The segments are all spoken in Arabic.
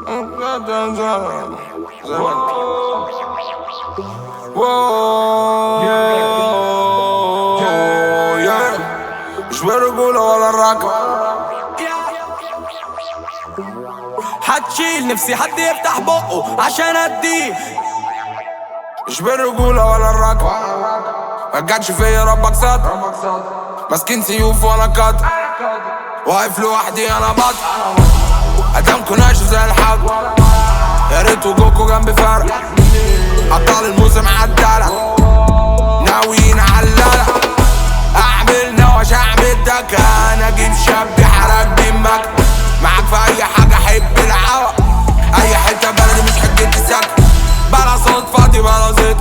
مش برجولة ولا الركب. هتشيل نفسي حد يفتح بقه عشان اديه. مش بالرجولة ولا الركب. مجتش فيا ربك ستر. ماسكين سيوف ولا قطر. واقف لوحدي انا بطل. قدامكوا ناشف زي الحب. يا ريت وجوكوا جنبي فرق. ابطال الموسم عالدلع. ناويين عالللع. اعمل نوش اعمل دكان. اجيب شاب حرك دمك. معاك في اي حاجة حب العوى. اي حتة بلدي مش حجتي سكت. بلا صوت فاضي بلا زيت.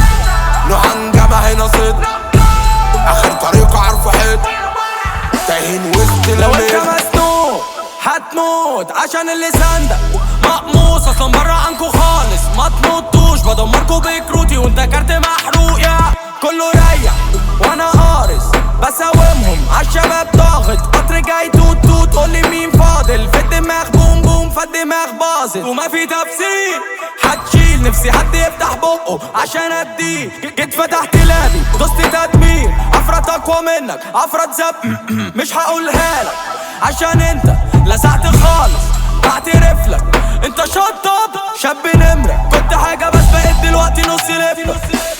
نهنجمة هنا صيد. اخر طريق عارفه حيط. تايهين وسط لو انت الميت. مسنوق هتموت عشان اللسان ده مقموص اصلا برا عنكو خالص. ما تموتوش بدمركو بكروتي وانت كارت محروق. يا كله ريح وانا قارص بساومهم عالشباب ضاغط. قطر جاي توت توت قولي مين فاضل. في الدماغ بوم بوم فالدماغ باظت وما في تفسير. هتشيل نفسي حد يفتح بقه عشان اديه. جيت فتحت لابي دوست تدمير. افرط اقوى منك افرط زب. مش هقولها لك عشان انت لسعت خالص. بعترف لك انت شطب شاب نمرة. كنت حاجة بس بقيت دلوقتي نص لفة.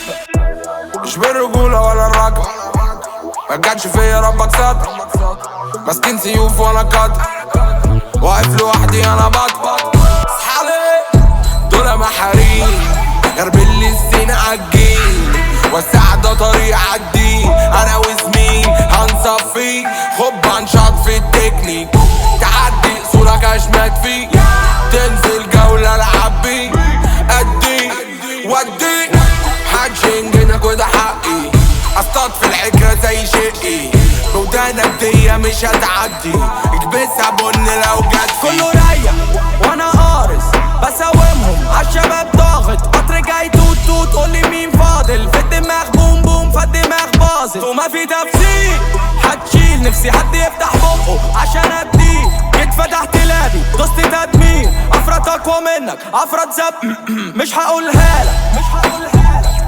مش بالرجولة ولا الركب. مجتش فيا ربك ستر. ماسكين سيوف ولا قطر. واقف لوحدي انا بطل. اصحابي دول محاريم. غربلي السين عالجيل. وسع ده طريق عالدين. انا وزميل هنصفيك. خب هنشاط في التكنيك. تعدي صورك اشمك فيك. تنزل جولة العب بيك. اديك وديك. محدش ينجنك وده حقي. اصطاد في العكرة زي شقي. بودانك دي مش هتعدي. اكبسها بن لو جت كله ريح وانا قارص بساومهم عالشباب ضاغط. قطر جاي توت توت قولي مين فاضل. في الدماغ بوم بوم فالدماغ باظت وما في تفسير. هتشيل نفسي حد يفتح بقه عشان اديه. جيت فتحت لابي دوست تدمير. افرط اقوى منك افرط زب. مش هقولها لك